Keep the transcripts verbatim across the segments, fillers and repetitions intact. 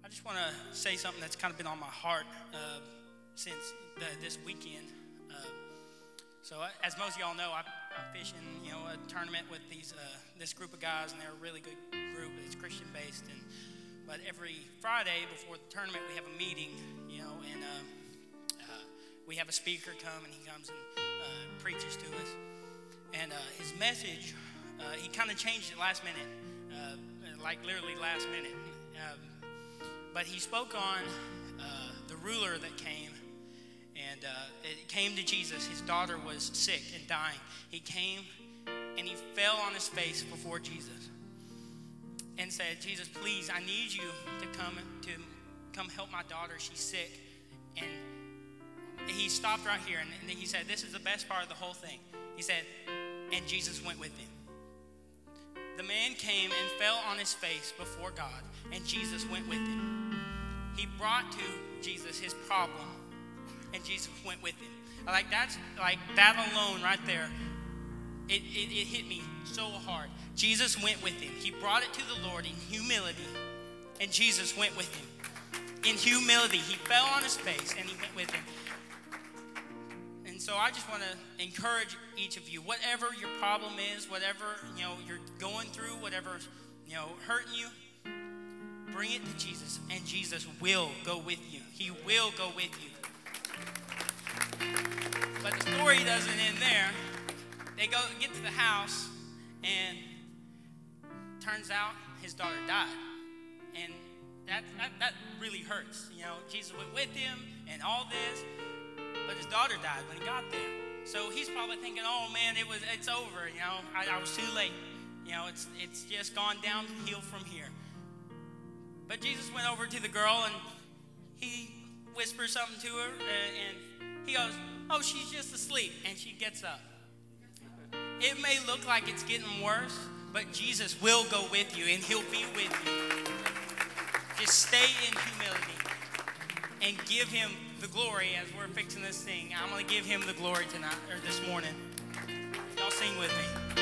I just want to say something that's kind of been on my heart uh, since the, this weekend. Uh, so, uh, as most of y'all know, I, I'm fishing, you know, a tournament with these uh, this group of guys, and they're a really good group. It's Christian based, and but every Friday before the tournament, we have a meeting, you know, and uh, uh, we have a speaker come, and he comes and uh, preaches to us. And uh, his message, uh, he kind of changed it last minute, uh, like literally last minute. Um, but he spoke on uh, the ruler that came, and uh, it came to Jesus. His daughter was sick and dying. He came, and he fell on his face before Jesus and said, "Jesus, please, I need you to come to come help my daughter. She's sick." And he stopped right here, and, and he said, "This is the best part of the whole thing." He said, "And Jesus went with him." The man came and fell on his face before God, and Jesus went with him. He brought to Jesus his problem, and Jesus went with him. Like that's like that alone right there. It, it, it hit me so hard. Jesus went with him. He brought it to the Lord in humility, and Jesus went with him. In humility, he fell on his face, and he went with him. And so I just want to encourage each of you, whatever your problem is, whatever, you know, you're going through, whatever, you know, hurting you, bring it to Jesus, and Jesus will go with you. He will go with you. But the story doesn't end there. They go get to the house, and turns out his daughter died. And that, that, that really hurts. You know, Jesus went with him and all this, but his daughter died when he got there. So he's probably thinking, "Oh man, it was it's over. You know, I, I was too late. You know, it's it's just gone downhill from here." But Jesus went over to the girl, and he whispers something to her, and, and he goes, "Oh, she's just asleep," and she gets up. It may look like it's getting worse, but Jesus will go with you, and he'll be with you. Just stay in humility and give him the glory as we're fixing this thing. I'm going to give him the glory tonight, or this morning. Y'all sing with me.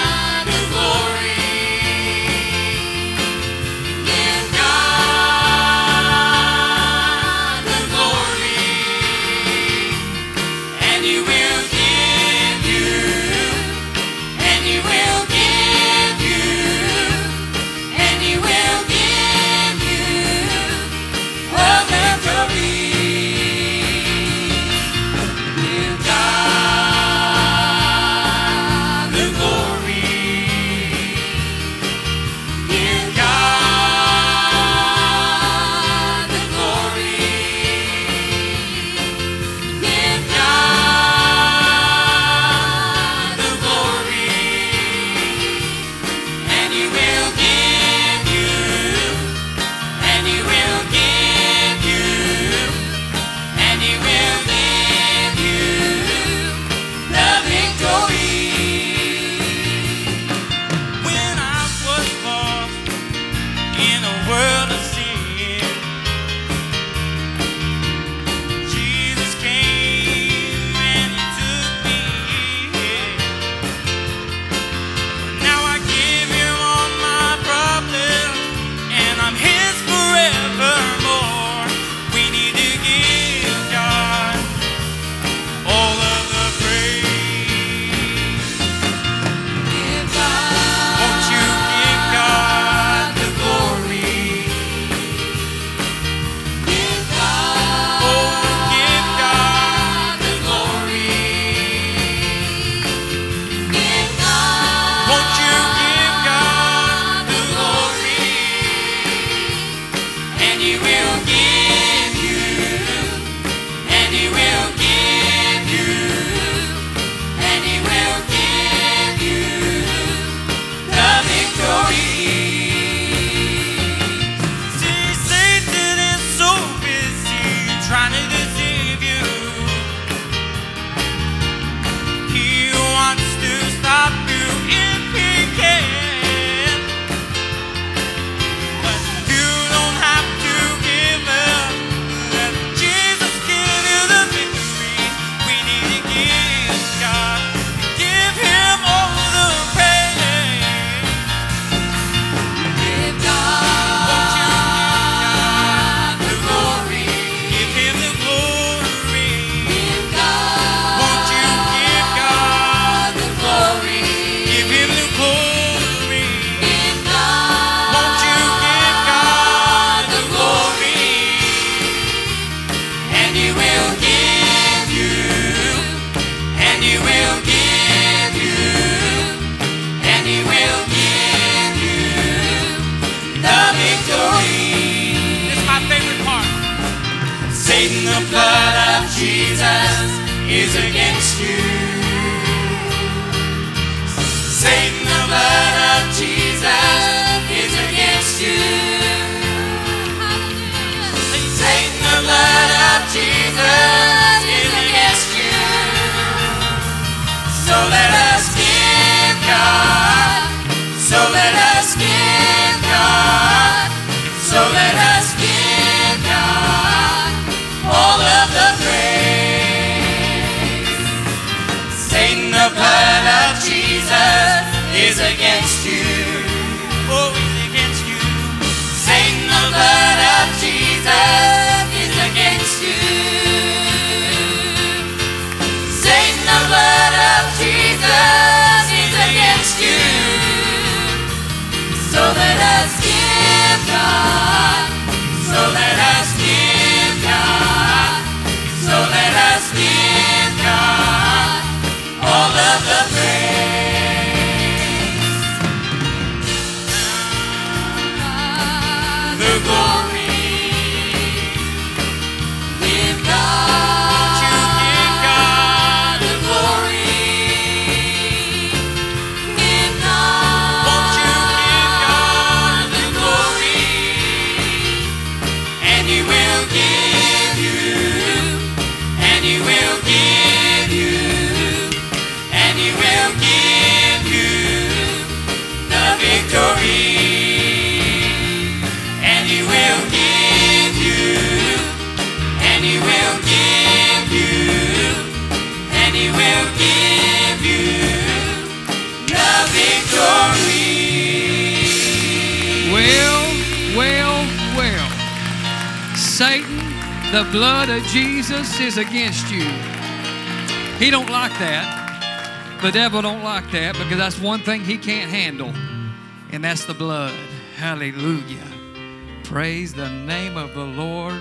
God is against you. Oh, he's against you. Satan, the blood of Jesus is against you. Satan, the blood of Jesus is against you. So let us give God, so let us give God, so let us give God all of the praise, the glory. Give God, Give God. the glory. Give God, Won't you give God the glory, and He will give you, and He will give you, and He will give you the victory, and He will give you, and He will give you, and He will give you the victory. Well, well, well. Satan, the blood of Jesus is against you. He don't like that. The devil don't like that because that's one thing he can't handle, and that's the blood. Hallelujah. Praise the name of the Lord.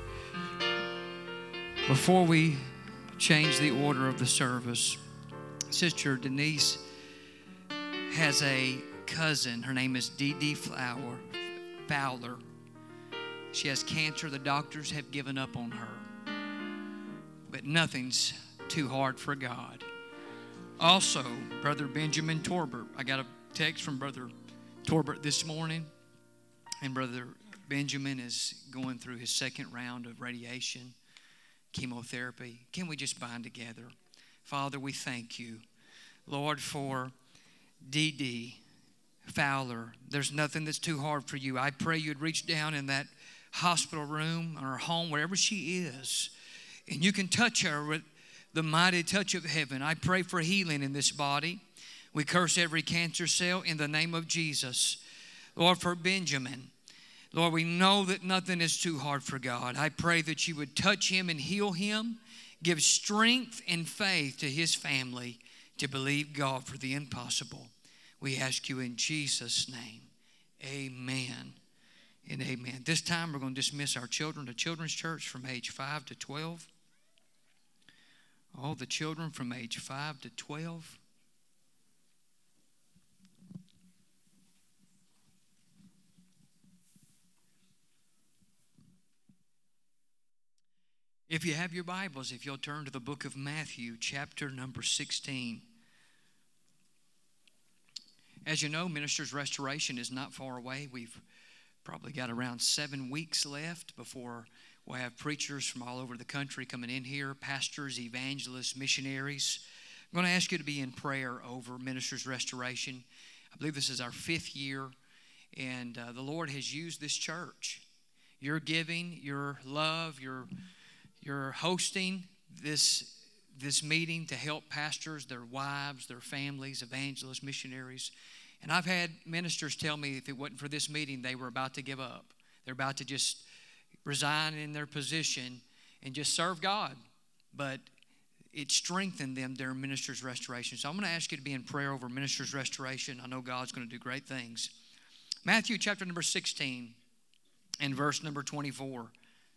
Before we change the order of the service, Sister Denise has a cousin. Her name is Dee Dee Flower, Fowler. She has cancer. The doctors have given up on her. But nothing's too hard for God. Also, Brother Benjamin Torbert. I got a text from Brother Torbert this morning. And Brother Benjamin is going through his second round of radiation, chemotherapy. Can we just bind together? Father, we thank you, Lord, for Dee Dee Fowler. There's nothing that's too hard for you. I pray you'd reach down in that hospital room or her home, wherever she is, and you can touch her with the mighty touch of heaven. I pray for healing in this body. We curse every cancer cell in the name of Jesus. Lord, for Benjamin, Lord, we know that nothing is too hard for God. I pray that you would touch him and heal him, give strength and faith to his family to believe God for the impossible. We ask you in Jesus' name, amen and amen. This time we're going to dismiss our children to Children's Church from age five to twelve. All the children from age five to twelve. If you have your Bibles, if you'll turn to the book of Matthew, chapter number sixteen. As you know, Ministers Restoration is not far away. We've probably got around seven weeks left before we'll have preachers from all over the country coming in here, pastors, evangelists, missionaries. I'm going to ask you to be in prayer over Ministers Restoration. I believe this is our fifth year, and uh, the Lord has used this church. Your giving, your love, your your hosting this this meeting to help pastors, their wives, their families, evangelists, missionaries. And I've had ministers tell me if it wasn't for this meeting, they were about to give up. They're about to just resign in their position and just serve God. But it strengthened them during Ministers Restoration. So I'm going to ask you to be in prayer over Ministers Restoration. I know God's going to do great things. Matthew chapter number sixteen and verse number twenty-four.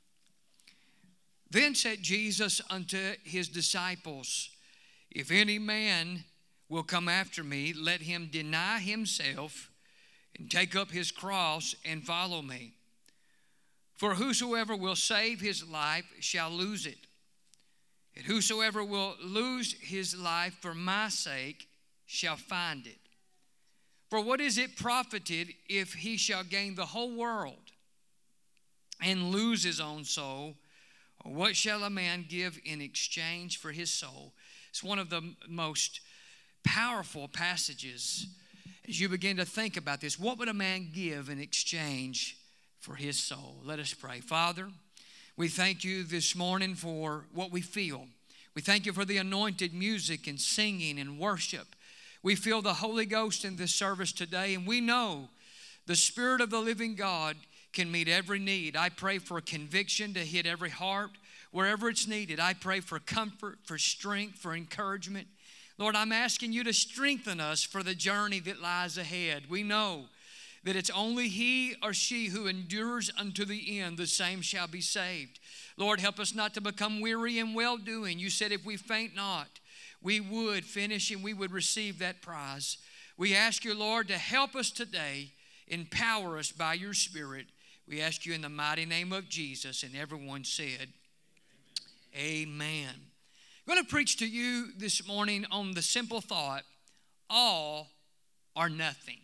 Then said Jesus unto his disciples, if any man will come after me, let him deny himself and take up his cross and follow me. For whosoever will save his life shall lose it. And whosoever will lose his life for my sake shall find it. For what is it profited if he shall gain the whole world and lose his own soul? Or what shall a man give in exchange for his soul? It's one of the most powerful passages as you begin to think about this. What would a man give in exchange for his soul? Let us pray. Father, we thank you this morning for what we feel. We thank you for the anointed music and singing and worship. We feel the Holy Ghost in this service today, and we know the Spirit of the living God can meet every need. I pray for conviction to hit every heart wherever it's needed. I pray for comfort, for strength, for encouragement. Lord, I'm asking you to strengthen us for the journey that lies ahead. We know that it's only he or she who endures unto the end, the same shall be saved. Lord, help us not to become weary in well-doing. You said if we faint not, we would finish and we would receive that prize. We ask you, Lord, to help us today, empower us by your Spirit. We ask you in the mighty name of Jesus, and everyone said, amen. I'm going to preach to you this morning on the simple thought, all or nothing.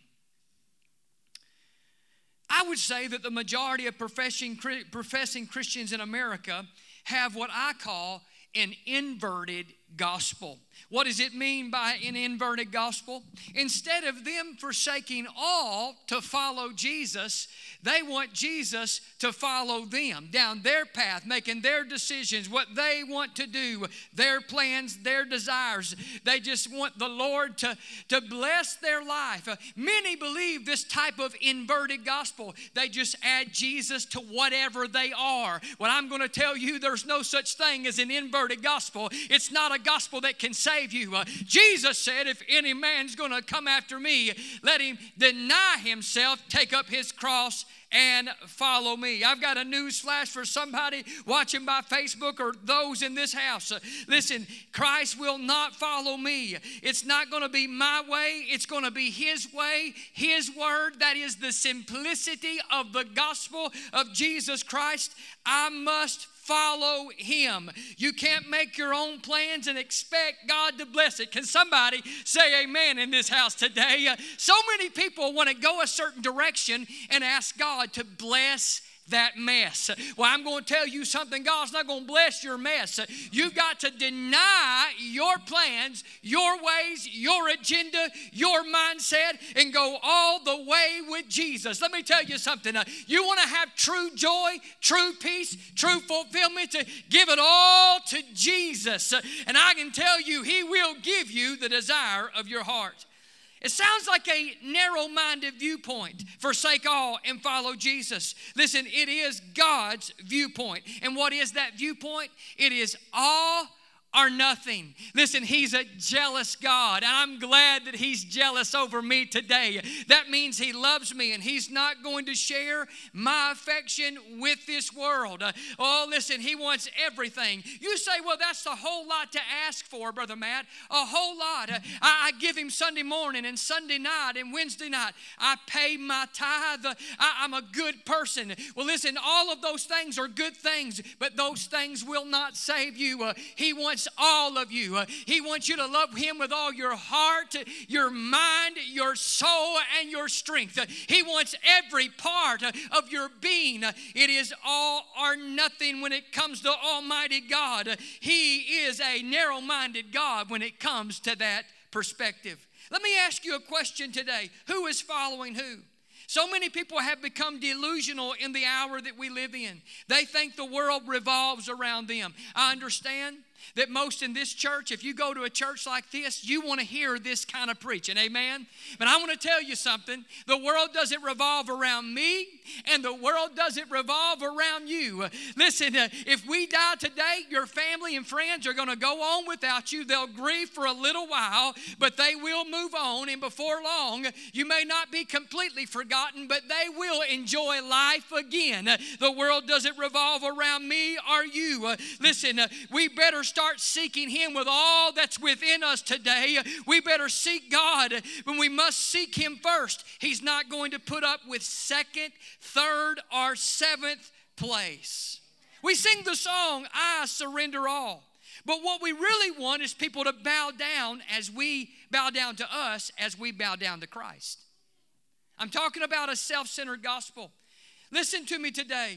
I would say that the majority of professing, professing Christians in America have what I call an inverted gospel. What does it mean by an inverted gospel? Instead of them forsaking all to follow Jesus, they want Jesus to follow them down their path, making their decisions, what they want to do, their plans, their desires. They just want the Lord to, to bless their life. Uh, many believe this type of inverted gospel. They just add Jesus to whatever they are. Well, I'm going to tell you there's no such thing as an inverted gospel. It's not a gospel that can save you. Uh, Jesus said, if any man's going to come after me, let him deny himself, take up his cross, and follow me. I've got a news flash for somebody watching by Facebook or those in this house. Uh, listen, Christ will not follow me. It's not going to be my way. It's going to be his way, his word. That is the simplicity of the gospel of Jesus Christ. I must follow him. You can't make your own plans and expect God to bless it. Can somebody say amen in this house today? Uh, so many people want to go a certain direction and ask God to bless that mess. Well, I'm going to tell you something. God's not going to bless your mess. You've got to deny your plans, your ways, your agenda, your mindset, and go all the way with Jesus. Let me tell you something. You want to have true joy, true peace, true fulfillment, to give it all to Jesus. And I can tell you, he will give you the desire of your heart. It sounds like a narrow-minded viewpoint. Forsake all and follow Jesus. Listen, it is God's viewpoint. And what is that viewpoint? It is all or nothing. Listen, he's a jealous God, and I'm glad that he's jealous over me today. That means he loves me, and he's not going to share my affection with this world. Uh, oh, listen, he wants everything. You say, well, that's a whole lot to ask for, Brother Matt. A whole lot. Uh, I, I give him Sunday morning and Sunday night and Wednesday night. I pay my tithe. Uh, I, I'm a good person. Well, listen, all of those things are good things, but those things will not save you. Uh, he wants all of you. Uh, he wants you to love him with all your heart, your mind, your soul, and your strength. Uh, he wants every part uh, of your being. Uh, it is all or nothing when it comes to Almighty God. Uh, he is a narrow-minded God when it comes to that perspective. Let me ask you a question today. Who is following who? So many people have become delusional in the hour that we live in. They think the world revolves around them. I understand that most in this church, if you go to a church like this, you want to hear this kind of preaching, amen? But I want to tell you something. The world doesn't revolve around me, and the world doesn't revolve around you. Listen, uh, if we die today, your family and friends are going to go on without you. They'll grieve for a little while, but they will move on, and before long, you may not be completely forgotten, but they will enjoy life again. Uh, the world doesn't revolve around me or you. Uh, listen, uh, we better start seeking him with all that's within us today. We better seek God, but we must seek him first. He's not going to put up with second, third, or seventh place. We sing the song, I surrender all. But what we really want is people to bow down as we bow down to us, as we bow down to Christ. I'm talking about a self-centered gospel. Listen to me today.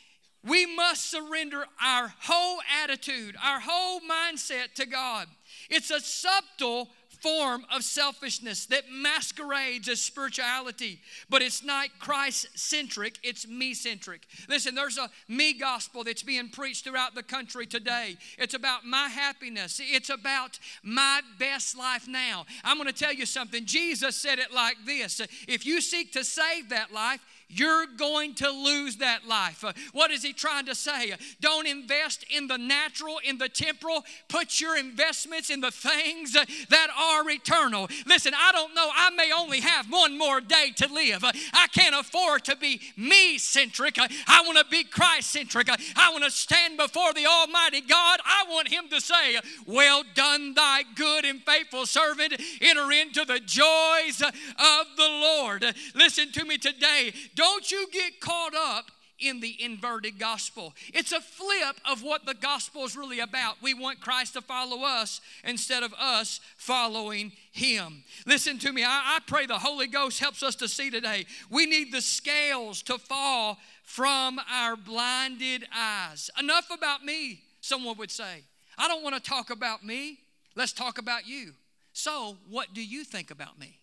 We must surrender our whole attitude, our whole mindset to God. It's a subtle form of selfishness that masquerades as spirituality, but it's not Christ-centric, it's me-centric. Listen, there's a me gospel that's being preached throughout the country today. It's about my happiness. It's about my best life now. I'm going to tell you something. Jesus said it like this: if you seek to save that life, you're going to lose that life. Uh, what is he trying to say? Uh, don't invest in the natural, in the temporal. Put your investments in the things uh, that are eternal. Listen, I don't know. I may only have one more day to live. Uh, I can't afford to be me-centric. Uh, I want to be Christ-centric. Uh, I want to stand before the Almighty God. I want Him to say, well done, thy good and faithful servant. Enter into the joys uh, of the Lord. Uh, listen to me today. Don't you get caught up in the inverted gospel. It's a flip of what the gospel is really about. We want Christ to follow us instead of us following Him. Listen to me. I, I pray the Holy Ghost helps us to see today. We need the scales to fall from our blinded eyes. Enough about me, someone would say. I don't want to talk about me. Let's talk about you. So, what do you think about me?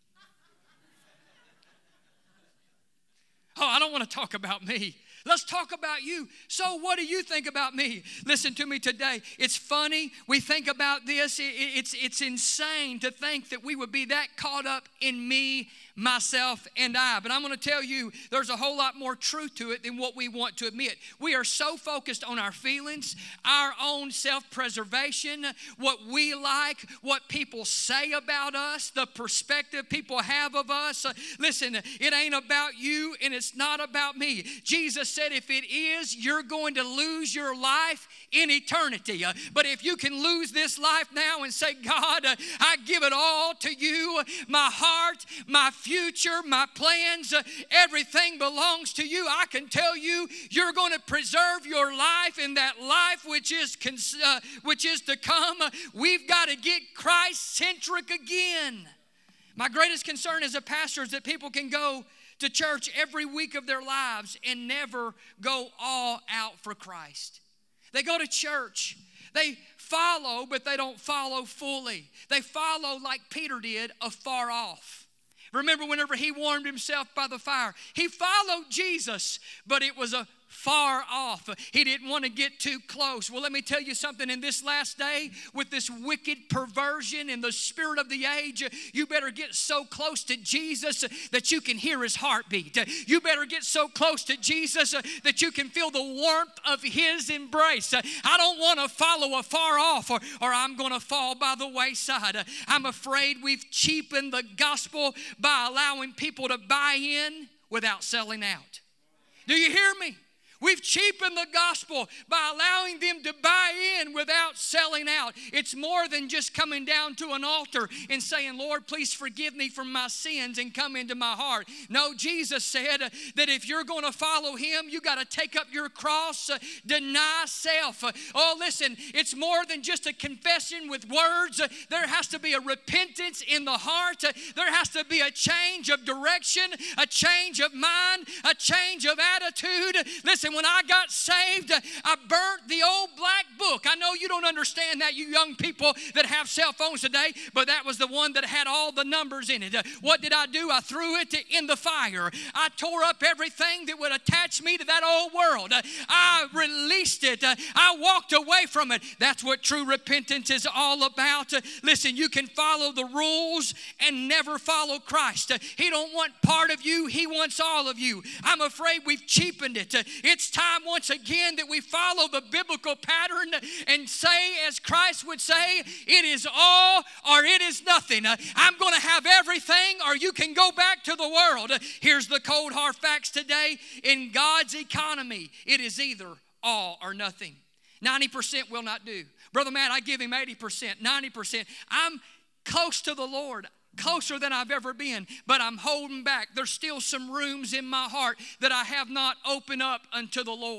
Oh, I don't want to talk about me. Let's talk about you. So what do you think about me? Listen to me today. It's funny. We think about this. It's, it's insane to think that we would be that caught up in me, myself, and I. But I'm going to tell you, there's a whole lot more truth to it than what we want to admit. We are so focused on our feelings, our own self-preservation, what we like, what people say about us, the perspective people have of us. Listen, it ain't about you and it's not about me. Jesus said if it is, you're going to lose your life in eternity. Uh, but if you can lose this life now and say, God, uh, I give it all to you. My heart, my future, my plans, uh, everything belongs to you. I can tell you, you're going to preserve your life in that life which is cons- uh, which is to come. Uh, we've got to get Christ-centric again. My greatest concern as a pastor is that people can go to church every week of their lives and never go all out for Christ. They go to church. They follow, but they don't follow fully. They follow like Peter did, afar off. Remember whenever he warmed himself by the fire, he followed Jesus, but it was a far off. He didn't want to get too close. Well, let me tell you something. In this last day, with this wicked perversion in the spirit of the age, you better get so close to Jesus that you can hear His heartbeat. You better get so close to Jesus that you can feel the warmth of His embrace. I don't want to follow afar off, or, or I'm going to fall by the wayside. I'm afraid we've cheapened the gospel by allowing people to buy in without selling out. Do you hear me? We've cheapened the gospel by allowing them to buy in without selling out. It's more than just coming down to an altar and saying, Lord, please forgive me for my sins and come into my heart. No, Jesus said that if you're going to follow Him, you got to take up your cross, uh, deny self. Uh, oh, listen, it's more than just a confession with words. Uh, there has to be a repentance in the heart. Uh, there has to be a change of direction, a change of mind, a change of attitude. Listen, when I got saved, I burnt the old black book. I know you don't understand that, you young people that have cell phones today, but that was the one that had all the numbers in it. What did I do? I threw it in the fire. I tore up everything that would attach me to that old world. I released it. I walked away from it. That's what true repentance is all about. Listen, you can follow the rules and never follow Christ. He don't want part of you. He wants all of you. I'm afraid we've cheapened it. It's It's time once again that we follow the biblical pattern and say, as Christ would say, it is all or it is nothing. I'm going to have everything or you can go back to the world. Here's the cold hard facts today. In God's economy, it is either all or nothing. ninety percent will not do. Brother Matt, I give him eighty percent, ninety percent. I'm close to the Lord. Closer than I've ever been, but I'm holding back. There's still some rooms in my heart that I have not opened up unto the Lord.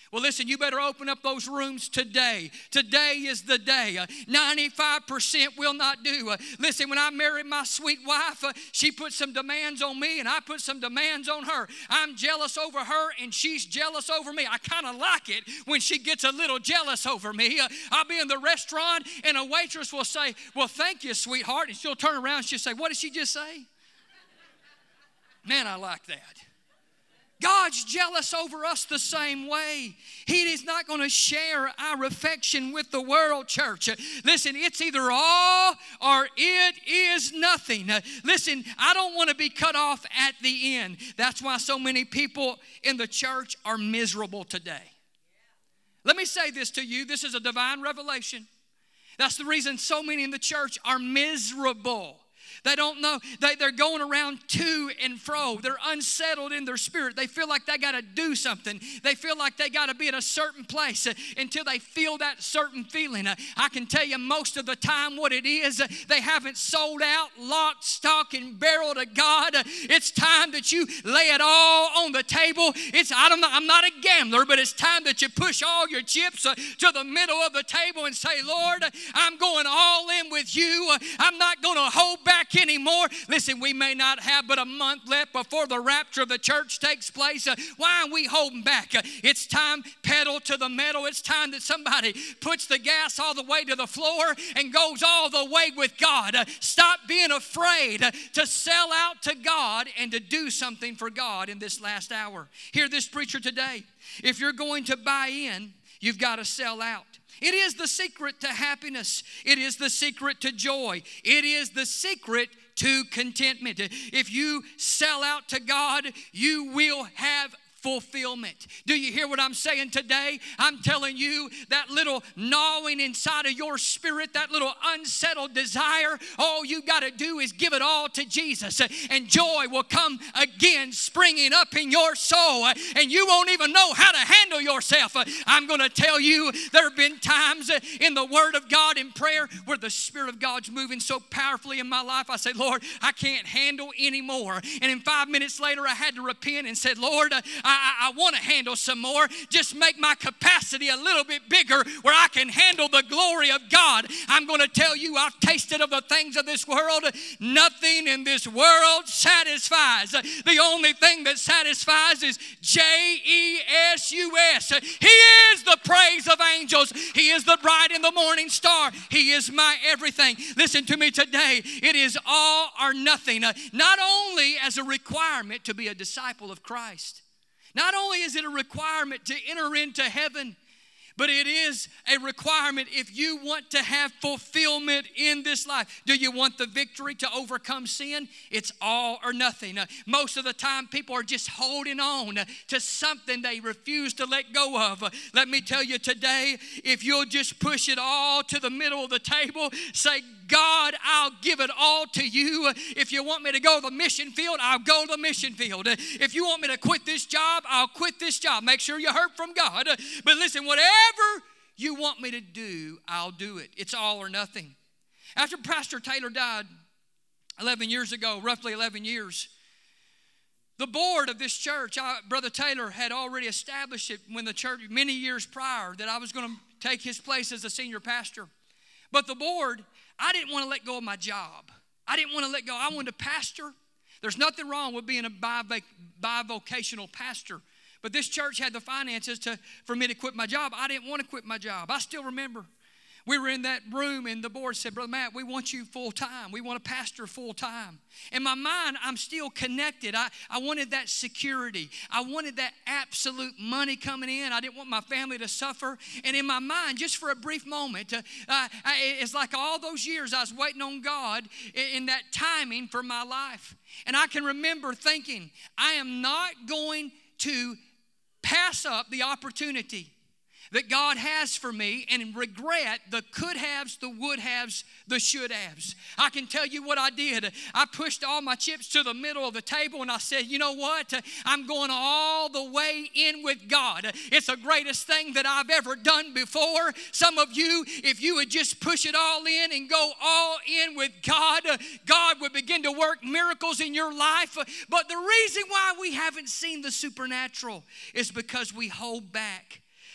Well, listen, you better open up those rooms today. Today is the day. Uh, ninety-five percent will not do. Uh, listen, when I married my sweet wife, uh, she put some demands on me and I put some demands on her. I'm jealous over her and she's jealous over me. I kind of like it when she gets a little jealous over me. Uh, I'll be in the restaurant and a waitress will say, well, thank you, sweetheart. And she'll turn around and she'll say, what did she just say? Man, I like that. God's jealous over us the same way. He is not going to share our affection with the world, church. Listen, it's either all or it is nothing. Listen, I don't want to be cut off at the end. That's why so many people in the church are miserable today. Let me say this to you. This is a divine revelation. That's the reason so many in the church are miserable. They don't know. They, they're going around to and fro. They're unsettled in their spirit. They feel like they got to do something. They feel like they got to be in a certain place uh, until they feel that certain feeling. Uh, I can tell you most of the time what it is. Uh, they haven't sold out, lock, stock, and barrel to God. Uh, it's time that you lay it all on the table. It's I don't know, I'm not a gambler, but it's time that you push all your chips uh, to the middle of the table and say, Lord, uh, I'm going all in with you. Uh, I'm not going to hold back anymore. Listen, we may not have but a month left before the rapture of the church takes place. Uh, why are we holding back? Uh, it's time, pedal to the metal. It's time that somebody puts the gas all the way to the floor and goes all the way with God. Uh, stop being afraid uh, to sell out to God and to do something for God in this last hour. Hear this preacher today. If you're going to buy in, you've got to sell out. It is the secret to happiness. It is the secret to joy. It is the secret to contentment. If you sell out to God, you will have fulfillment. Do you hear what I'm saying today? I'm telling you that little gnawing inside of your spirit, that little unsettled desire, all you got to do is give it all to Jesus and joy will come again springing up in your soul and you won't even know how to handle yourself. I'm going to tell you there have been times in the Word of God in prayer where the Spirit of God's moving so powerfully in my life. I said, Lord, I can't handle anymore. And in five minutes later I had to repent and said, Lord, I I, I want to handle some more. Just make my capacity a little bit bigger where I can handle the glory of God. I'm going to tell you, I've tasted of the things of this world. Nothing in this world satisfies. The only thing that satisfies is J E S U S. He is the praise of angels. He is the bright in the morning star. He is my everything. Listen to me today. It is all or nothing. Not only as a requirement to be a disciple of Christ. Not only is it a requirement to enter into heaven, but it is a requirement if you want to have fulfillment in this life. Do you want the victory to overcome sin? It's all or nothing. Uh, most of the time, people are just holding on uh, to something they refuse to let go of. Uh, let me tell you today, if you'll just push it all to the middle of the table, say, God, I'll give it all to you. If you want me to go to the mission field, I'll go to the mission field. If you want me to quit this job, I'll quit this job. Make sure you heard from God. But listen, whatever you want me to do, I'll do it. It's all or nothing. After Pastor Taylor died eleven years ago, roughly eleven years, the board of this church, I, Brother Taylor had already established it when the church, many years prior, that I was going to take his place as a senior pastor. But the board, I didn't want to let go of my job. I didn't want to let go. I wanted to pastor. There's nothing wrong with being a bivoc- bivocational pastor. But this church had the finances to, for me to quit my job. I didn't want to quit my job. I still remember we were in that room and the board said, Brother Matt, we want you full time. We want to pastor full time. In my mind, I'm still connected. I, I wanted that security. I wanted that absolute money coming in. I didn't want my family to suffer. And in my mind, just for a brief moment, uh, I, it's like all those years I was waiting on God in, in that timing for my life. And I can remember thinking, I am not going to pass up the opportunity that God has for me and regret the could haves, the would haves, the should haves. I can tell you what I did. I pushed all my chips to the middle of the table and I said, you know what? I'm going all the way in with God. It's the greatest thing that I've ever done before. Some of you, if you would just push it all in and go all in with God, God would begin to work miracles in your life. But the reason why we haven't seen the supernatural is because we hold back.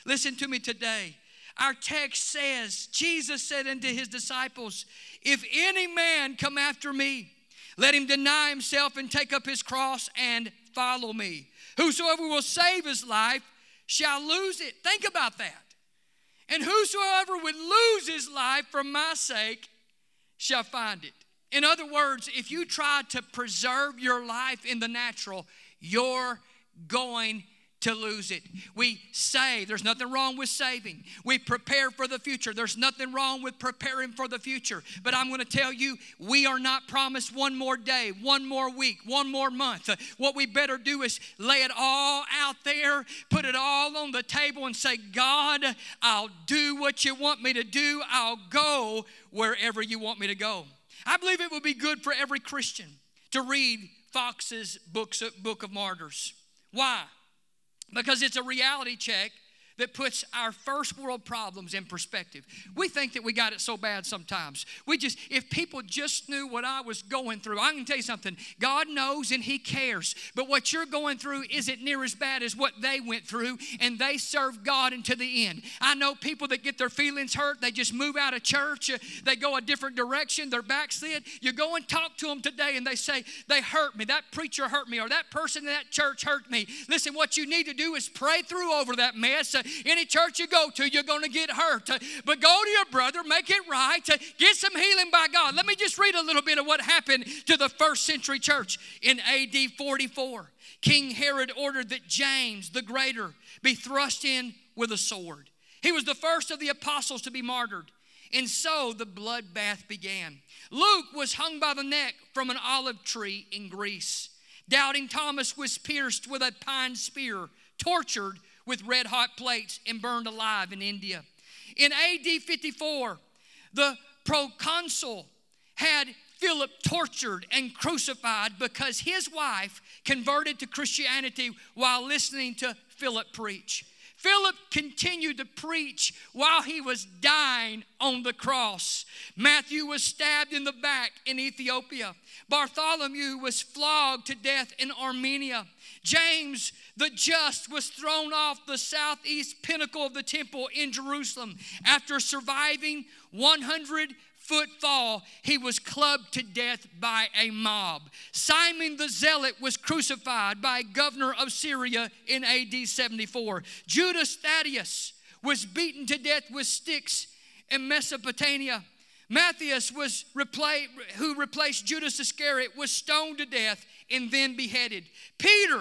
Listen to me today. Our text says, Jesus said unto his disciples, if any man come after me, let him deny himself and take up his cross and follow me. Whosoever will save his life shall lose it. Think about that. And whosoever would lose his life for my sake shall find it. In other words, if you try to preserve your life in the natural, you're going to lose it. We save. There's nothing wrong with saving. We prepare for the future. There's nothing wrong with preparing for the future. But I'm going to tell you, we are not promised one more day, one more week, one more month. What we better do is lay it all out there, put it all on the table and say, God, I'll do what you want me to do. I'll go wherever you want me to go. I believe it would be good for every Christian to read Fox's books, Book of Martyrs. Why? Because it's a reality check that puts our first world problems in perspective. We think that we got it so bad sometimes. We just, if people just knew what I was going through, I can tell you something. God knows and he cares. But what you're going through isn't near as bad as what they went through, and they serve God until the end. I know people that get their feelings hurt. They just move out of church. They go a different direction. They're backslid. You go and talk to them today and they say, they hurt me. That preacher hurt me, or that person in that church hurt me. Listen, what you need to do is pray through over that mess. Any church you go to, you're going to get hurt. But go to your brother, make it right, get some healing by God. Let me just read a little bit of what happened to the first century church. In A D forty-four, King Herod ordered that James the Greater be thrust in with a sword. He was the first of the apostles to be martyred. And so the bloodbath began. Luke was hung by the neck from an olive tree in Greece. Doubting Thomas was pierced with a pine spear, tortured with red-hot plates, and burned alive in India. In A D fifty-four, the proconsul had Philip tortured and crucified because his wife converted to Christianity while listening to Philip preach. Philip continued to preach while he was dying on the cross. Matthew was stabbed in the back in Ethiopia. Bartholomew was flogged to death in Armenia. James the Just was thrown off the southeast pinnacle of the temple in Jerusalem. After surviving one hundred foot fall, he was clubbed to death by a mob. Simon the Zealot was crucified by a governor of Syria in A D seventy-four. Judas Thaddeus was beaten to death with sticks in Mesopotamia. Matthias, was repla- who replaced Judas Iscariot, was stoned to death and then beheaded. Peter,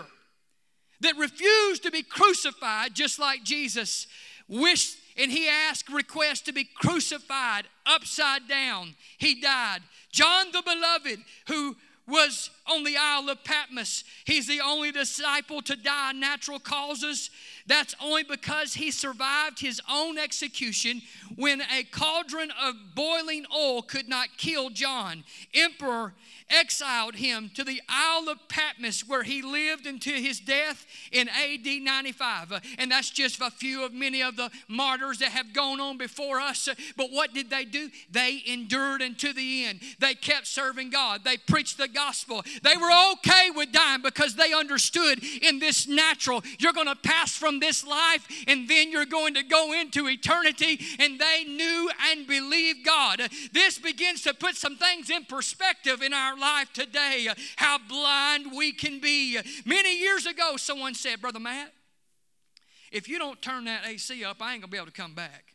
that refused to be crucified just like Jesus, wished and he asked request to be crucified upside down. He died. John the Beloved, who was on the Isle of Patmos, he's the only disciple to die natural causes. That's only because he survived his own execution when a cauldron of boiling oil could not kill John. Emperor exiled him to the Isle of Patmos, where he lived until his death in A D ninety-five. Uh, and that's just a few of many of the martyrs that have gone on before us. Uh, but what did they do? They endured unto the end. They kept serving God. They preached the gospel. They were okay with dying because they understood in this natural, you're going to pass from this life and then you're going to go into eternity. And they knew and believed God. Uh, this begins to put some things in perspective in our life today, uh, how blind we can be. Uh, many years ago, someone said, Brother Matt, if you don't turn that A C up, I ain't going to be able to come back.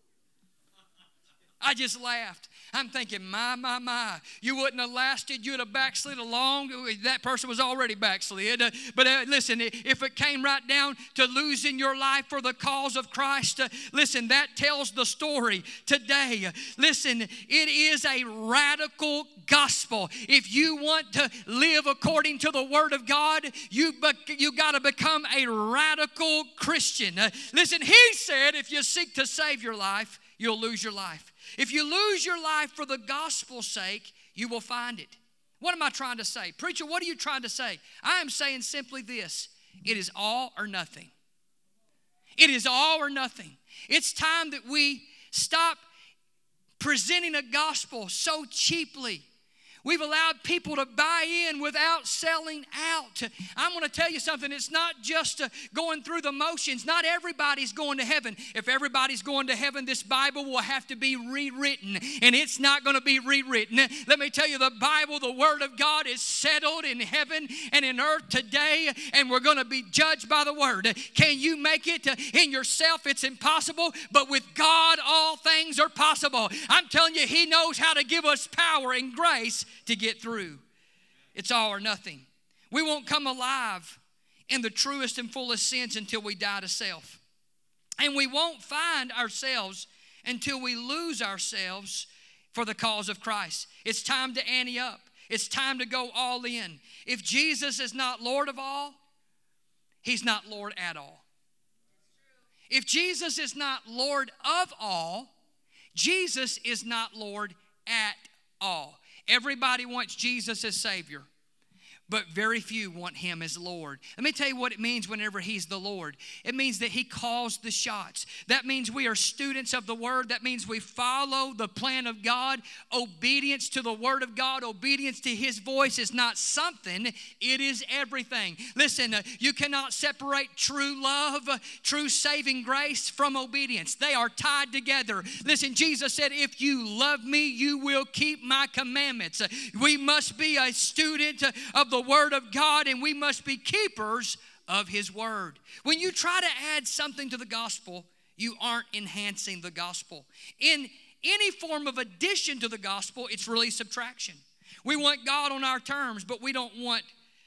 I just laughed. I'm thinking, my, my, my. You wouldn't have lasted. You would have backslid along. That person was already backslid. Uh, but uh, listen, if it came right down to losing your life for the cause of Christ, uh, listen, that tells the story today. Uh, listen, it is a radical gospel. If you want to live according to the Word of God, you, be- you got to become a radical Christian. Uh, listen, he said if you seek to save your life, you'll lose your life. If you lose your life for the gospel's sake, you will find it. What am I trying to say? Preacher, what are you trying to say? I am saying simply this. It is all or nothing. It is all or nothing. It's time that we stop presenting a gospel so cheaply. We've allowed people to buy in without selling out. I'm going to tell you something. It's not just uh, going through the motions. Not everybody's going to heaven. If everybody's going to heaven, this Bible will have to be rewritten. And it's not going to be rewritten. Let me tell you, the Bible, the Word of God is settled in heaven and in earth today. And we're going to be judged by the Word. Can you make it in yourself? It's impossible. But with God, all things are possible. I'm telling you, He knows how to give us power and grace to get through. It's all or nothing. We won't come alive in the truest and fullest sense until we die to self. And we won't find ourselves until we lose ourselves for the cause of Christ. It's time to ante up. It's time to go all in. If Jesus is not Lord of all, He's not Lord at all. If Jesus is not Lord of all, Jesus is not Lord at all. Everybody wants Jesus as Savior, but very few want Him as Lord. Let me tell you what it means whenever He's the Lord. It means that He calls the shots. That means we are students of the Word. That means we follow the plan of God. Obedience to the Word of God, obedience to His voice is not something, it is everything. Listen, uh, you cannot separate true love, uh, true saving grace from obedience. They are tied together. Listen, Jesus said, if you love me, you will keep my commandments. Uh, we must be a student uh, of the The Word of God, and we must be keepers of His Word. When you try to add something to the gospel, you aren't enhancing the gospel. In any form of addition to the gospel, it's really subtraction. We want God on our terms, but we don't want,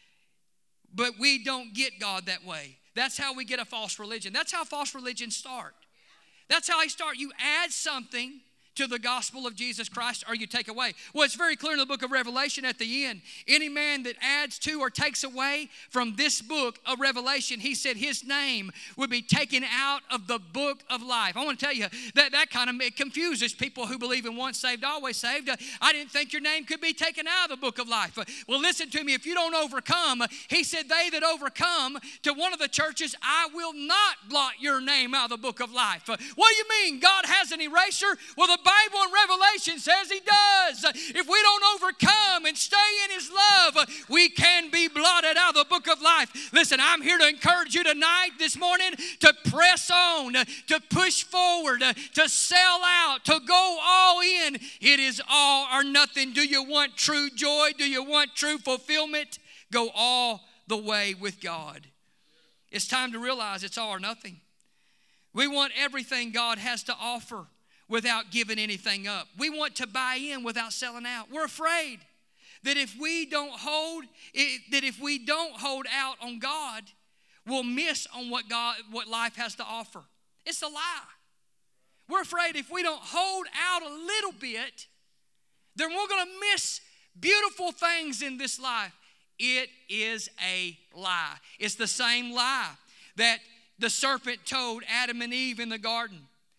but we don't get God that way. That's how we get a false religion. That's how false religions start. That's how they start. You add something to the gospel of Jesus Christ, or you take away. Well, it's very clear in the book of Revelation at the end. Any man that adds to or takes away from this book of Revelation, he said his name would be taken out of the book of life. I want to tell you that that kind of it confuses people who believe in once saved, always saved. I didn't think your name could be taken out of the book of life. Well, listen to me. If you don't overcome, he said, they that overcome, to one of the churches, I will not blot your name out of the book of life. What do you mean? God has an eraser? Well, the Bible in Revelation says He does. If we don't overcome and stay in His love, we can be blotted out of the book of life. Listen, I'm here to encourage you tonight, this morning, to press on, to push forward, to sell out, to go all in. It is all or nothing. Do you want true joy? Do you want true fulfillment? Go all the way with God. It's time to realize it's all or nothing. We want everything God has to offer without giving anything up. We want to buy in without selling out. We're afraid that if we don't hold, that if we don't hold out on God, we'll miss on what God, what life has to offer. It's a lie. We're afraid if we don't hold out a little bit, then we're going to miss beautiful things in this life. It is a lie. It's the same lie that the serpent told Adam and Eve in the garden.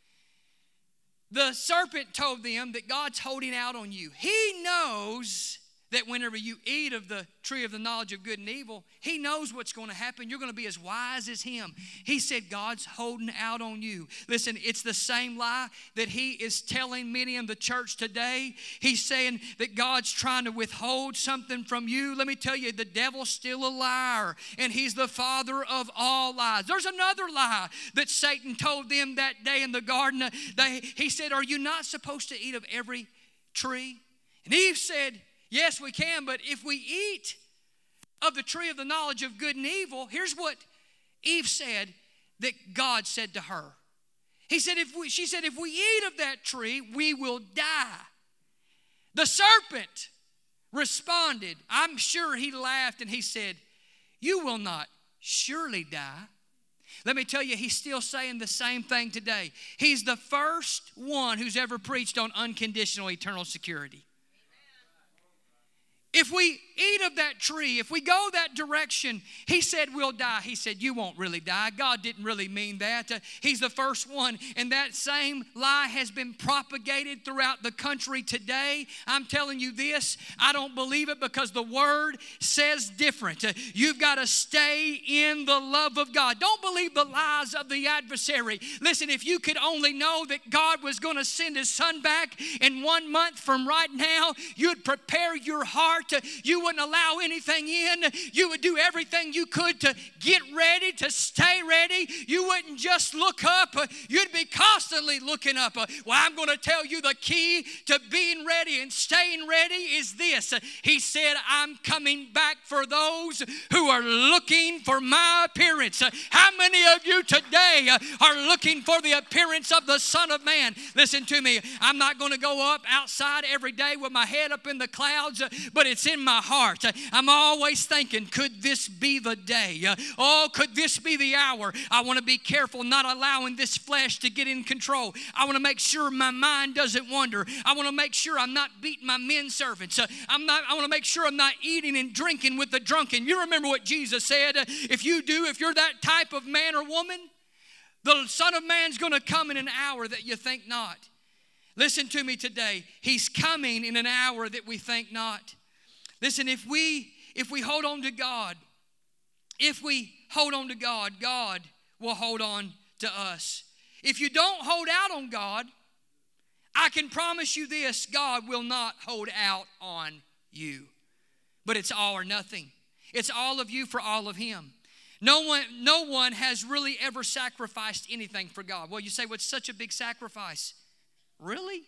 The serpent told them that God's holding out on you. He knows that whenever you eat of the tree of the knowledge of good and evil, He knows what's going to happen. You're going to be as wise as Him. He said God's holding out on you. Listen, it's the same lie that He is telling many in the church today. He's saying that God's trying to withhold something from you. Let me tell you, the devil's still a liar, and he's the father of all lies. There's another lie that Satan told them that day in the garden. They, he said, are you not supposed to eat of every tree? And Eve said, yes, we can, but if we eat of the tree of the knowledge of good and evil, here's what Eve said that God said to her. He said, if we, she said, if we eat of that tree, we will die. The serpent responded. I'm sure he laughed and he said, you will not surely die. Let me tell you, he's still saying the same thing today. He's the first one who's ever preached on unconditional eternal security. If we eat of that tree, if we go that direction, he said we'll die. He said, you won't really die. God didn't really mean that. Uh, he's the first one. And that same lie has been propagated throughout the country today. I'm telling you this, I don't believe it because the Word says different. Uh, you've got to stay in the love of God. Don't believe the lies of the adversary. Listen, if you could only know that God was going to send His Son back in one month from right now, you'd prepare your heart. You wouldn't allow anything in. You would do everything you could to get ready, to stay ready. You wouldn't just look up. You'd be constantly looking up. Well, I'm going to tell you the key to being ready and staying ready is this. He said, I'm coming back for those who are looking for my appearance. How many of you today are looking for the appearance of the Son of Man? Listen to me. I'm not going to go up outside every day with my head up in the clouds, but it's in my heart. I'm always thinking, could this be the day? Oh, could this be the hour? I want to be careful not allowing this flesh to get in control. I want to make sure my mind doesn't wander. I want to make sure I'm not beating my men servants. I'm not, I want to make sure I'm not eating and drinking with the drunken. You remember what Jesus said? If you do, if you're that type of man or woman, the Son of Man's going to come in an hour that you think not. Listen to me today. He's coming in an hour that we think not. Listen, if we if we hold on to God, if we hold on to God, God will hold on to us. If you don't hold out on God, I can promise you this, God will not hold out on you. But it's all or nothing. It's all of you for all of Him. No one, no one has really ever sacrificed anything for God. Well, you say, well, it's such a big sacrifice. Really?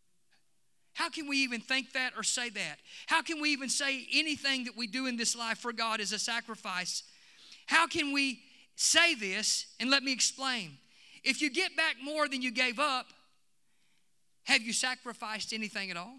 How can we even think that or say that? How can we even say anything that we do in this life for God is a sacrifice? How can we say this? And let me explain. If you get back more than you gave up, have you sacrificed anything at all?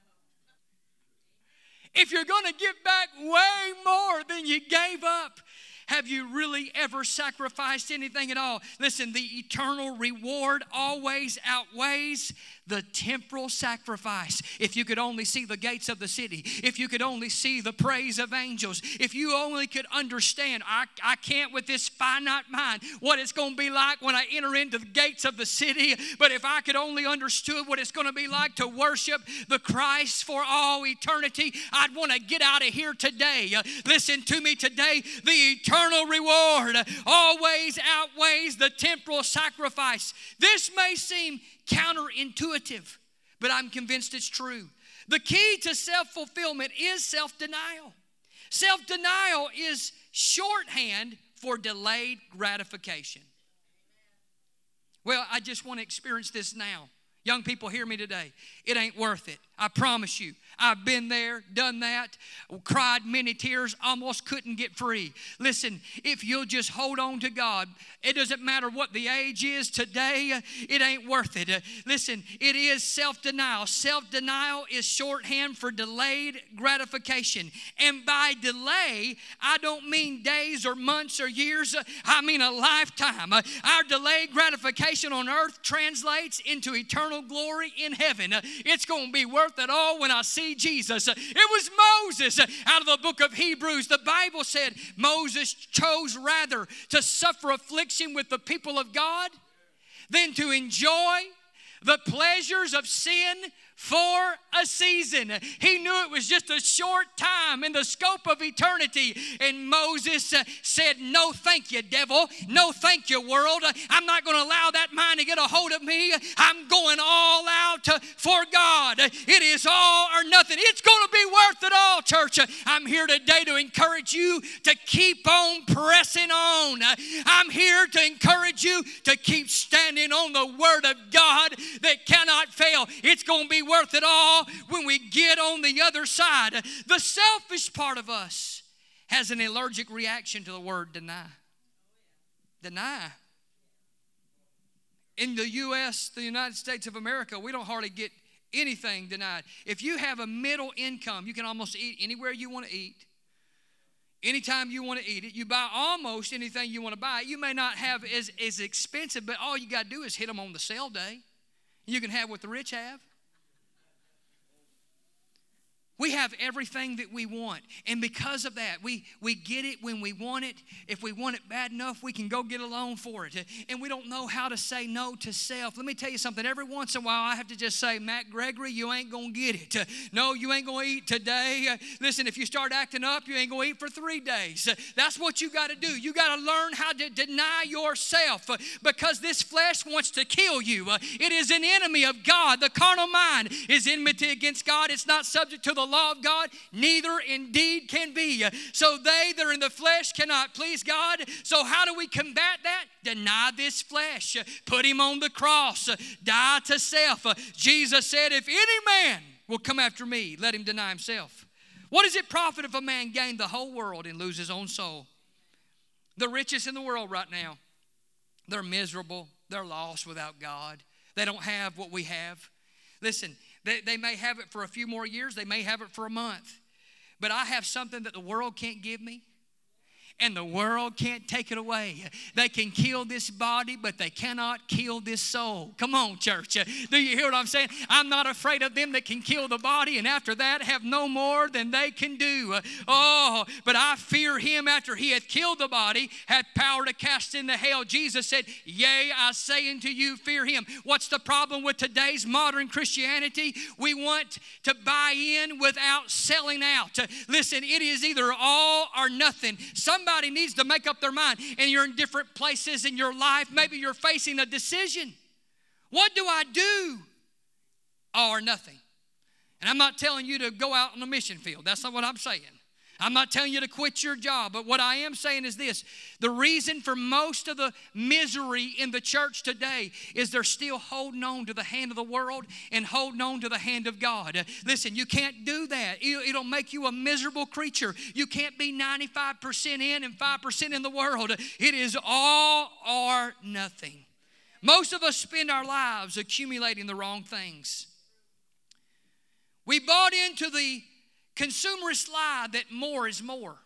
If you're going to give back way more than you gave up, have you really ever sacrificed anything at all? Listen, the eternal reward always outweighs the temporal sacrifice. If you could only see the gates of the city, if you could only see the praise of angels, if you only could understand, I, I can't with this finite mind, what it's going to be like when I enter into the gates of the city, but if I could only understood what it's going to be like to worship the Christ for all eternity, I'd want to get out of here today. Uh, listen to me today, the eternal reward always outweighs the temporal sacrifice. This may seem counterintuitive, but I'm convinced it's true. The key to self-fulfillment is self-denial. Self-denial is shorthand for delayed gratification. Well, I just want to experience this now. Young people, hear me today. It ain't worth it. I promise you. I've been there, done that, cried many tears, almost couldn't get free. Listen, if you'll just hold on to God, it doesn't matter what the age is today, it ain't worth it. Listen, it is self-denial. Self-denial is shorthand for delayed gratification. And by delay, I don't mean days or months or years. I mean a lifetime. Our delayed gratification on earth translates into eternal glory in heaven. It's going to be worth it all when I see Jesus. It was Moses out of the book of Hebrews. The Bible said Moses chose rather to suffer affliction with the people of God than to enjoy the pleasures of sin for a season. He knew it was just a short time in the scope of eternity. And Moses uh, said, no thank you, devil. No thank you, world. I'm not going to allow that mind to get a hold of me. I'm going all out uh, for God. It is all or nothing. It's going to be worth it all, church. I'm here today to encourage you to keep on pressing on. I'm here to encourage you to keep standing on the word of God that cannot fail. It's going to be worth it all when we get on the other side. The selfish part of us has an allergic reaction to the word deny. Deny. In the U S, the United States of America, we don't hardly get anything denied. If you have a middle income, you can almost eat anywhere you want to eat. Anytime you want to eat it, you buy almost anything you want to buy. You may not have as, as expensive, but all you got to do is hit them on the sale day. You can have what the rich have. We have everything that we want. And because of that, we, we get it when we want it. If we want it bad enough, we can go get a loan for it. And we don't know how to say no to self. Let me tell you something. Every once in a while, I have to just say, Matt Gregory, you ain't going to get it. No, you ain't going to eat today. Listen, if you start acting up, you ain't going to eat for three days. That's what you got to do. You got to learn how to deny yourself because this flesh wants to kill you. It is an enemy of God. The carnal mind is enmity against God. It's not subject to the law of God, neither indeed can be. So they that are in the flesh cannot please God. So how do we combat that? Deny this flesh. Put him on the cross. Die to self. Jesus said, if any man will come after me, let him deny himself. What does it profit if a man gain the whole world and lose his own soul? The richest in the world right now, they're miserable. They're lost without God. They don't have what we have. Listen, they, they may have it for a few more years. They may have it for a month. But I have something that the world can't give me. And the world can't take it away. They can kill this body, but they cannot kill this soul. Come on, church. Do you hear what I'm saying? I'm not afraid of them that can kill the body, and after that have no more than they can do. Oh, but I fear him after he hath killed the body, hath power to cast into hell. Jesus said, yea, I say unto you, fear him. What's the problem with today's modern Christianity? We want to buy in without selling out. Listen, it is either all or nothing. Somebody Somebody needs to make up their mind, and you're in different places in your life. Maybe you're facing a decision. What do I do? All or nothing. And I'm not telling you to go out on a mission field. That's not what I'm saying. I'm not telling you to quit your job, but what I am saying is this. The reason for most of the misery in the church today is they're still holding on to the hand of the world and holding on to the hand of God. Listen, you can't do that. It'll make you a miserable creature. You can't be ninety-five percent in and five percent in the world. It is all or nothing. Most of us spend our lives accumulating the wrong things. We bought into the consumerist lie that more is more.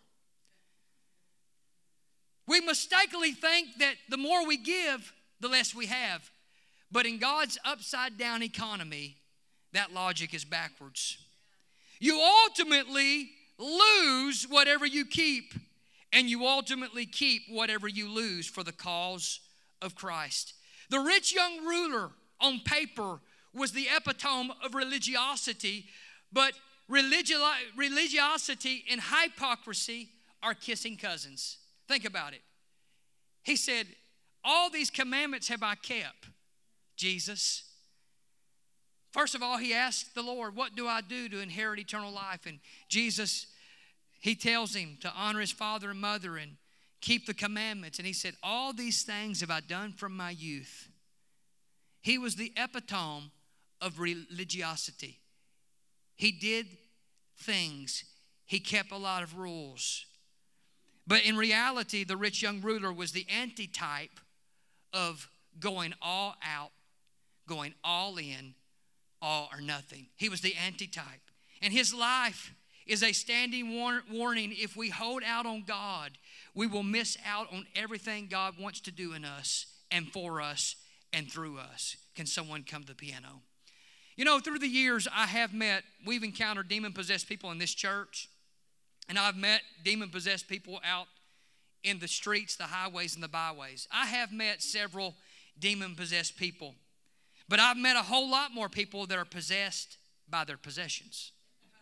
We mistakenly think that the more we give, the less we have. But in God's upside down economy, that logic is backwards. You ultimately lose whatever you keep, and you ultimately keep whatever you lose for the cause of Christ. The rich young ruler on paper was the epitome of religiosity, but Religi- religiosity and hypocrisy are kissing cousins. Think about it. He said, all these commandments have I kept, Jesus. First of all, he asked the Lord, what do I do to inherit eternal life? And Jesus, he tells him to honor his father and mother and keep the commandments. And he said, all these things have I done from my youth. He was the epitome of religiosity. He did things. He kept a lot of rules. But in reality, the rich young ruler was the antitype of going all out, going all in, all or nothing. He was the antitype. And his life is a standing war- warning. If we hold out on God, we will miss out on everything God wants to do in us and for us and through us. Can someone come to the piano? You know, through the years, I have met, we've encountered demon-possessed people in this church. And I've met demon-possessed people out in the streets, the highways, and the byways. I have met several demon-possessed people. But I've met a whole lot more people that are possessed by their possessions.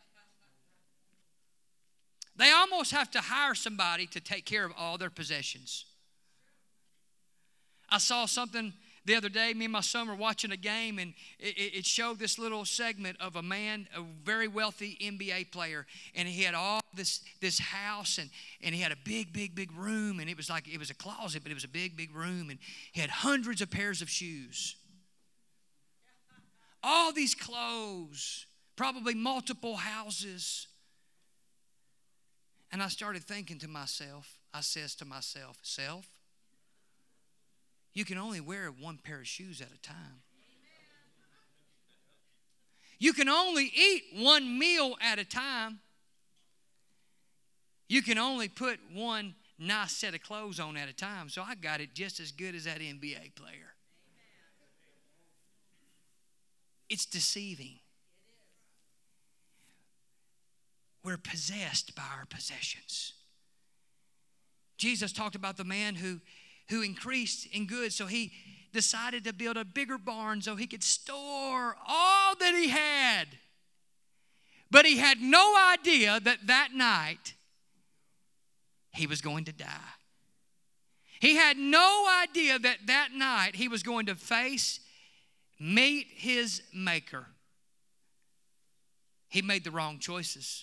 They almost have to hire somebody to take care of all their possessions. I saw something the other day. Me and my son were watching a game, and it, it showed this little segment of a man, a very wealthy N B A player, and he had all this this house, and, and he had a big, big, big room, and it was like it was a closet, but it was a big, big room, and he had hundreds of pairs of shoes. All these clothes, probably multiple houses. And I started thinking to myself, I says to myself, self, you can only wear one pair of shoes at a time. You can only eat one meal at a time. You can only put one nice set of clothes on at a time. So I got it just as good as that N B A player. It's deceiving. we're possessed by our possessions. Jesus talked about the man who, who increased in goods, so he decided to build a bigger barn so he could store all that he had. But he had no idea that that night he was going to die. He had no idea that that night he was going to face, meet his Maker. He made the wrong choices.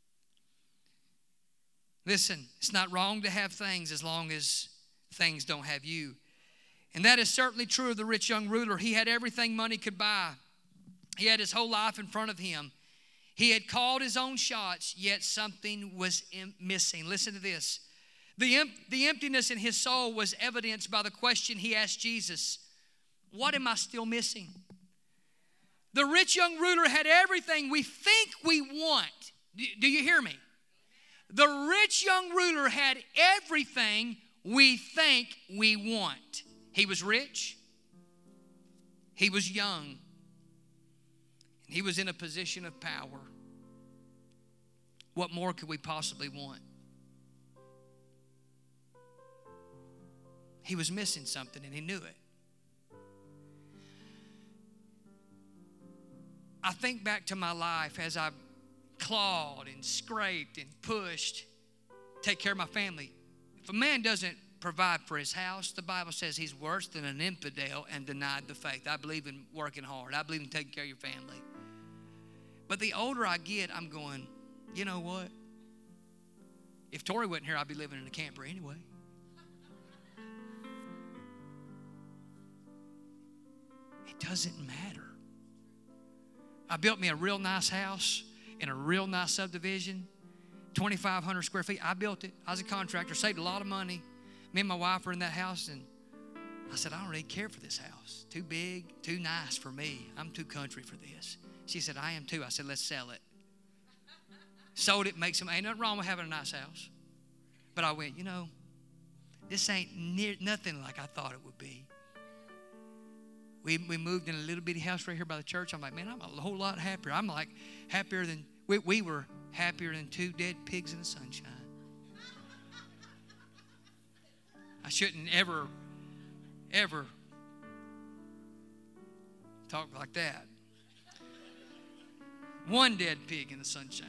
Listen, it's not wrong to have things as long as things don't have you. And that is certainly true of the rich young ruler. He had everything money could buy. He had his whole life in front of him. He had called his own shots, yet something was missing. Listen to this. The, em- the emptiness in his soul was evidenced by the question he asked Jesus, what am I still missing? The rich young ruler had everything we think we want. Do, do you hear me? The rich young ruler had everything we think we want. He was rich. He was young. And he was in a position of power. What more could we possibly want? He was missing something and he knew it. I think back to my life as I've clawed and scraped and pushed, take care of my family. If a man doesn't provide for his house, the Bible says he's worse than an infidel and denied the faith. I believe in working hard. I believe in taking care of your family. But the older I get, I'm going, you know what? If Tori wasn't here, I'd be living in a camper anyway. It doesn't matter. I built me a real nice house in a real nice subdivision, twenty-five hundred square feet. I built it. I was a contractor, saved a lot of money. Me and my wife were in that house, and I said, I don't really care for this house. Too big, too nice for me. I'm too country for this. She said, I am too. I said, let's sell it. Sold it, make some, ain't nothing wrong with having a nice house. But I went, you know, this ain't near nothing like I thought it would be. We we moved in a little bitty house right here by the church. I'm like, man, I'm a whole lot happier. I'm like happier than, we, we were happier than two dead pigs in the sunshine. I shouldn't ever, ever talk like that. One dead pig in the sunshine.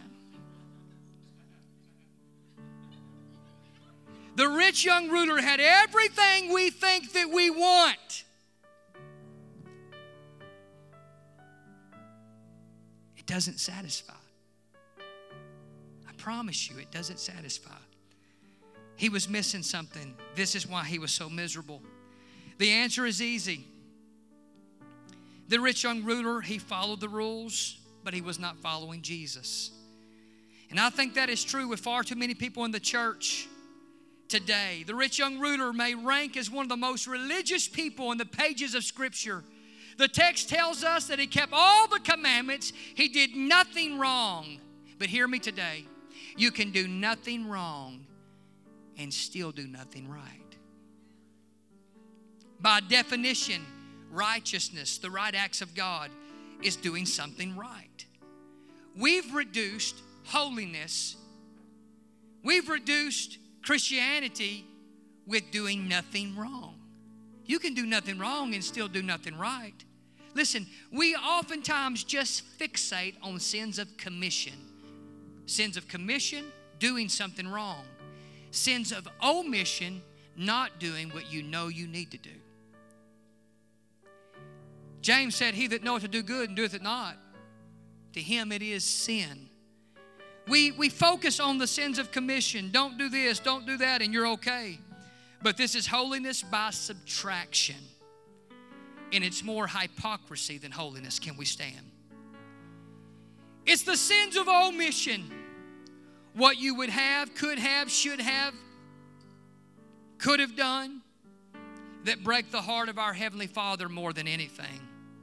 The rich young ruler had everything we think that we want. It doesn't satisfy. I promise you, it doesn't satisfy. He was missing something. This is why he was so miserable. The answer is easy. The rich young ruler, he followed the rules, but he was not following Jesus. And I think that is true with far too many people in the church today. The rich young ruler may rank as one of the most religious people in the pages of Scripture. The text tells us that he kept all the commandments. He did nothing wrong. But hear me today. You can do nothing wrong and still do nothing right. By definition, righteousness, the right acts of God, is doing something right. We've reduced holiness. We've reduced Christianity with doing nothing wrong. You can do nothing wrong and still do nothing right. Listen, we oftentimes just fixate on sins of commission. Sins of commission, doing something wrong. Sins of omission, not doing what you know you need to do. James said, he that knoweth to do good and doeth it not, to him it is sin. We, we focus on the sins of commission. Don't do this, don't do that, and you're okay. But this is holiness by subtraction. And it's more hypocrisy than holiness. Can we stand? It's the sins of omission. What you would have, could have, should have, could have done, that break the heart of our Heavenly Father more than anything.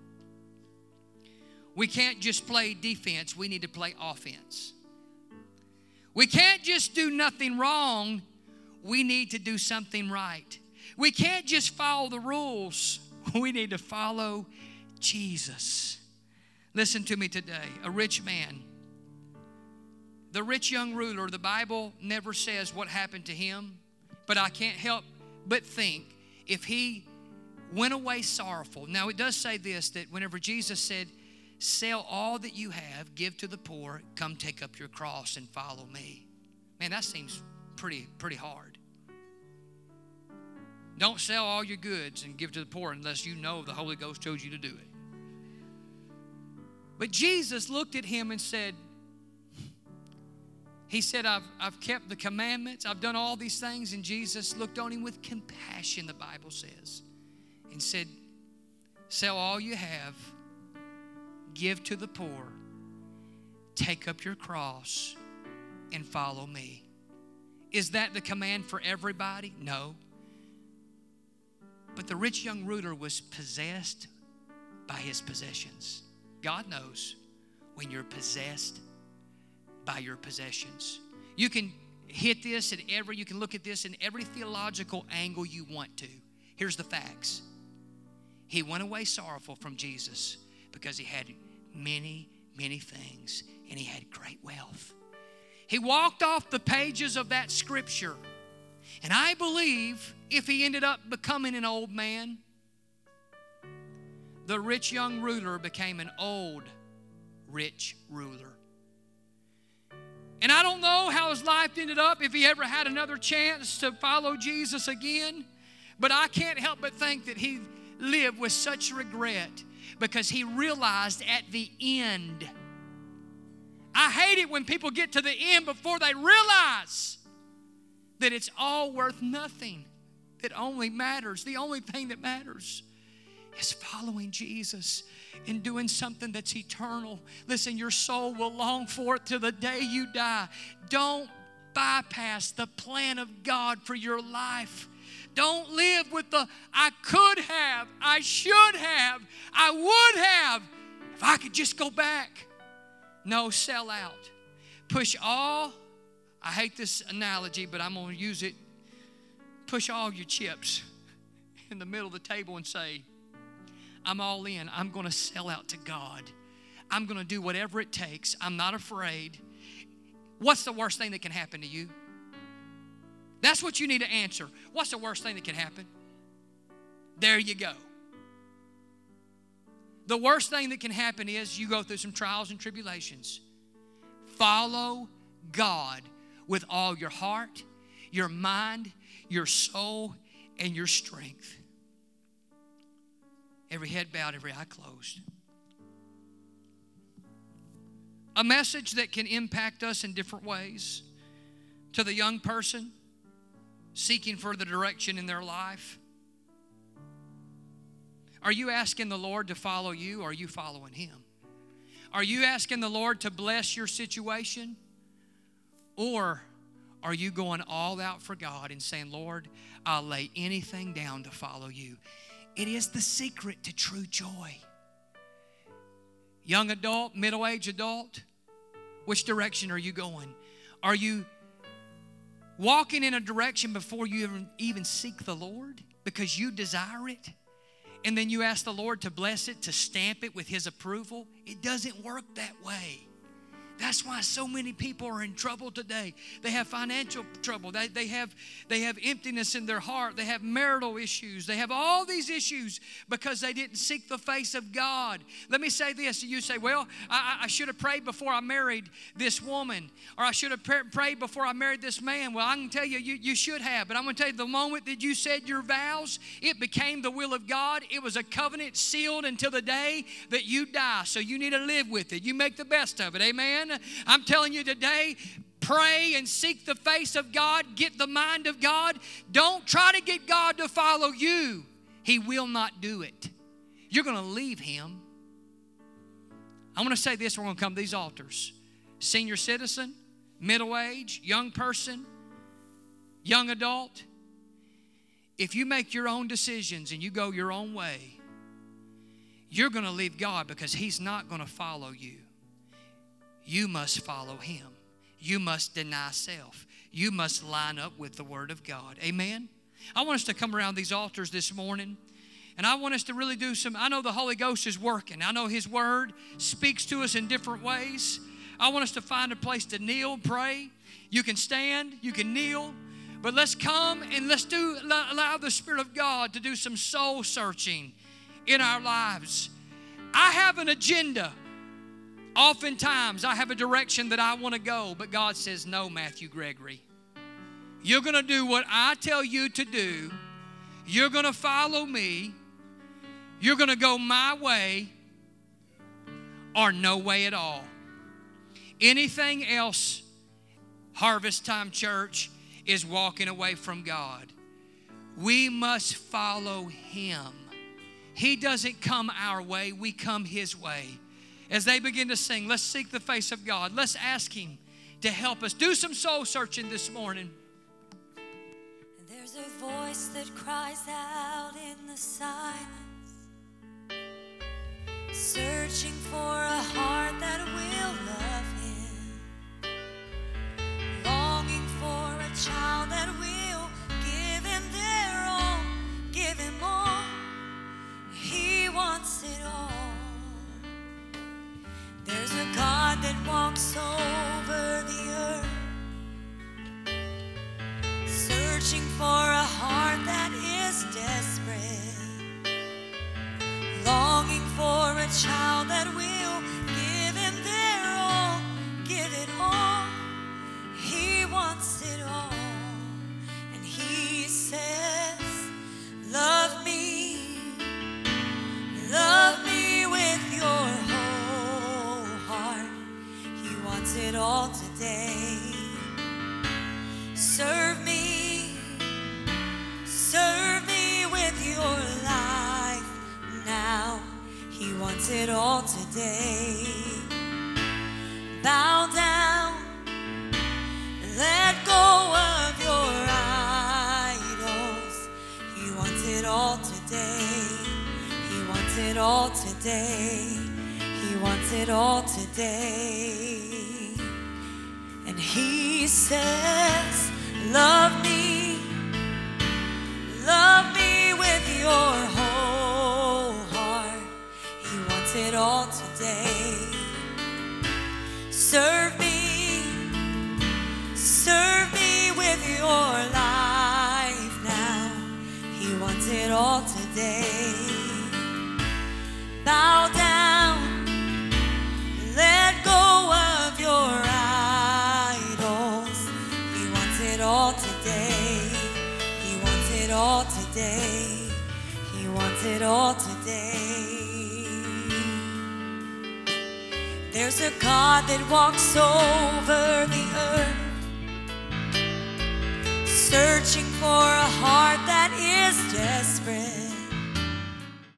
We can't just play defense. We need to play offense. We can't just do nothing wrong. We need to do something right. We can't just follow the rules. We need to follow Jesus. Listen to me today. A rich man, The rich young ruler, the Bible never says what happened to him, but I can't help but think if he went away sorrowful. Now, it does say this, that whenever Jesus said, sell all that you have, give to the poor, come take up your cross and follow me. Man, that seems pretty, pretty hard. Don't sell all your goods and give to the poor unless you know the Holy Ghost chose you to do it. But Jesus looked at him and said, He said, I've, I've kept the commandments. I've done all these things. And Jesus looked on him with compassion, the Bible says, and said, sell all you have, give to the poor, take up your cross, and follow me. Is that the command for everybody? No. But the rich young ruler was possessed by his possessions. God knows when you're possessed by your possessions. You can hit this at every, you can look at this in every theological angle you want to. Here's the facts. He went away sorrowful from Jesus because he had many, many things and he had great wealth. He walked off the pages of that scripture, and I believe if he ended up becoming an old man, the rich young ruler became an old rich ruler. And I don't know how his life ended up, if he ever had another chance to follow Jesus again. But I can't help but think that he lived with such regret because he realized at the end. I hate it when people get to the end before they realize that it's all worth nothing. That only matters, the only thing that matters is following Jesus and doing something that's eternal. Listen, your soul will long for it till the day you die. Don't bypass the plan of God for your life. Don't live with the, I could have, I should have, I would have, if I could just go back. No, sell out. Push all, I hate this analogy, but I'm going to use it. Push all your chips in the middle of the table and say, I'm all in. I'm going to sell out to God. I'm going to do whatever it takes. I'm not afraid. What's the worst thing that can happen to you? That's what you need to answer. What's the worst thing that can happen? There you go. The worst thing that can happen is you go through some trials and tribulations. Follow God with all your heart, your mind, your soul, and your strength. Every head bowed, every eye closed. A message that can impact us in different ways. To the young person seeking further direction in their life. Are you asking the Lord to follow you, or are you following Him? Are you asking the Lord to bless your situation? Or are you going all out for God and saying, Lord, I'll lay anything down to follow you? It is the secret to true joy. Young adult, middle-aged adult, which direction are you going? Are you walking in a direction before you even, even seek the Lord because you desire it? And then you ask the Lord to bless it, to stamp it with His approval? It doesn't work that way. That's why so many people are in trouble today. They have financial trouble. They, they, have, they have emptiness in their heart. They have marital issues. They have all these issues because they didn't seek the face of God. Let me say this. You say, well, I, I should have prayed before I married this woman. Or I should have prayed before I married this man. Well, I can tell you, you, you should have. But I'm going to tell you, the moment that you said your vows, it became the will of God. It was a covenant sealed until the day that you die. So you need to live with it. You make the best of it. Amen? I'm telling you today, pray and seek the face of God. Get the mind of God. Don't try to get God to follow you. He will not do it. You're going to leave Him. I'm going to say this. We're going to come to these altars. Senior citizen, middle age, young person, young adult. If you make your own decisions and you go your own way, you're going to leave God because He's not going to follow you. You must follow Him. You must deny self. You must line up with the Word of God. Amen? I want us to come around these altars this morning, and I want us to really do some, I know the Holy Ghost is working. I know His Word speaks to us in different ways. I want us to find a place to kneel, pray. You can stand, you can kneel, but let's come and let's do allow the Spirit of God to do some soul searching in our lives. I have an agenda. Oftentimes, I have a direction that I want to go, but God says, no, Matthew Gregory. You're going to do what I tell you to do. You're going to follow me. You're going to go my way or no way at all. Anything else, Harvest Time Church, is walking away from God. We must follow Him. He doesn't come our way. We come His way. As they begin to sing, let's seek the face of God. Let's ask Him to help us. Do some soul searching this morning. There's a voice that cries out in the silence, searching for a heart that will love Him, longing for a child that will give Him their all, give Him all. He wants it all. There's a God that walks over the earth, searching for a heart that is desperate, longing for a child that will give Him their all, give it all. He wants it all. And He says, love me, love me with your whole heart. He wants it all today. Serve me, serve me with your life now. He wants it all today. Bow down, let go of your idols. He wants it all today. He wants it all today. He wants it all today. And He says, love me, love me with your whole heart. He wants it all today. Serve me, serve me with your life now. He wants it all today. Bow down, let go of your idols. He wants it all today. He wants it all today. He wants it all today. There's a God that walks over the earth, searching for a heart that is desperate,